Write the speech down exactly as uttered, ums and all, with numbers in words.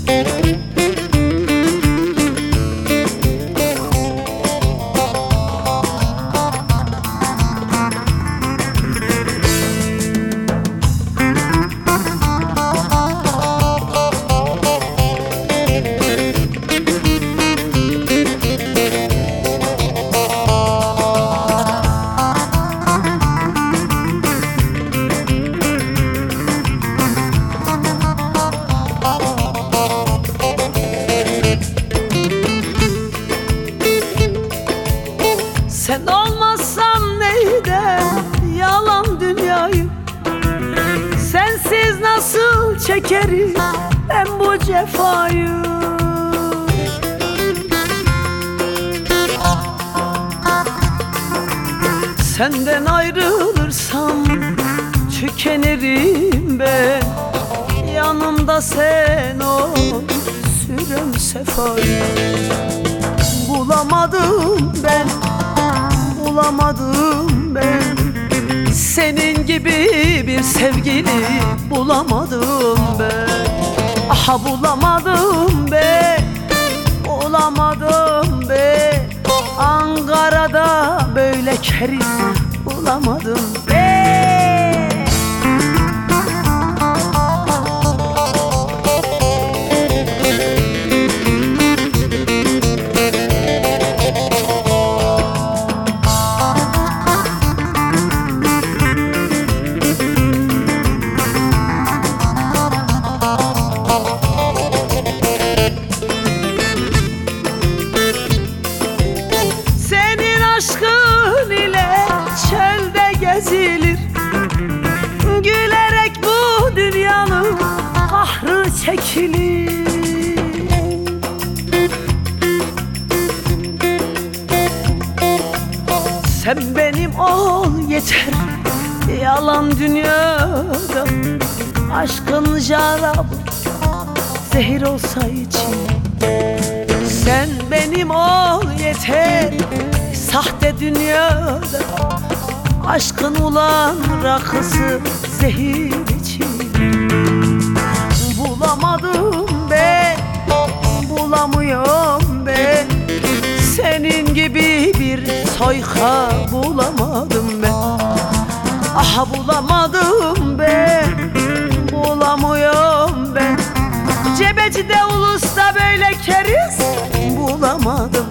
Sen olmazsan neyden yalan dünyayı, sensiz nasıl çekerim ben bu cefayı. Senden ayrılırsam tükenirim ben, yanımda sen ol sürem sefayı. Bulamadım ben, bulamadım ben, senin gibi bir sevgili bulamadım ben. Aha bulamadım ben, bulamadım ben, Ankara'da böyle keriz bulamadım ben. Aşkın ile çölde gezilir, gülerek bu dünyanın kahrı çekilir. Sen benim ol yeter yalan dünyada, aşkın şarabı zehir olsa için. Sen benim ol yeter sahte dünyada, aşkın ulan rakısı zehir için. Bulamadım ben, bulamıyorum ben, senin gibi bir soyka bulamadım ben. Aha bulamadım ben, bulamıyorum ben, Cebeci'de Ulus'ta böyle keriz bulamadım